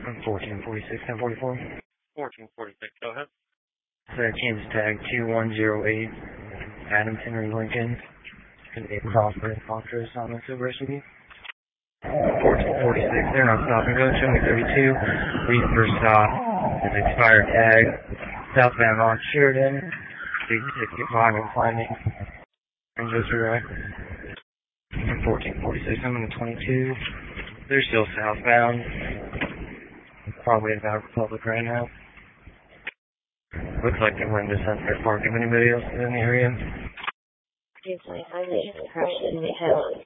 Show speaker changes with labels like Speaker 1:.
Speaker 1: 1446, 1044.
Speaker 2: 1446, go ahead.
Speaker 1: Kansas tag 2108, Adamson or Lincoln. A Crawford Montrose on the Silver SUV. 1446, they're not stopping. Go, show me 32. Leave for stop. Is expired tag. Southbound on Sheridan. 365 and climbing. And goes direct. 1446, I'm in the 22. They're still southbound. Probably about Republic right now. Looks like they're in the Sunset Park. If anybody else is in the area?
Speaker 3: 325, they just crashed in the hill.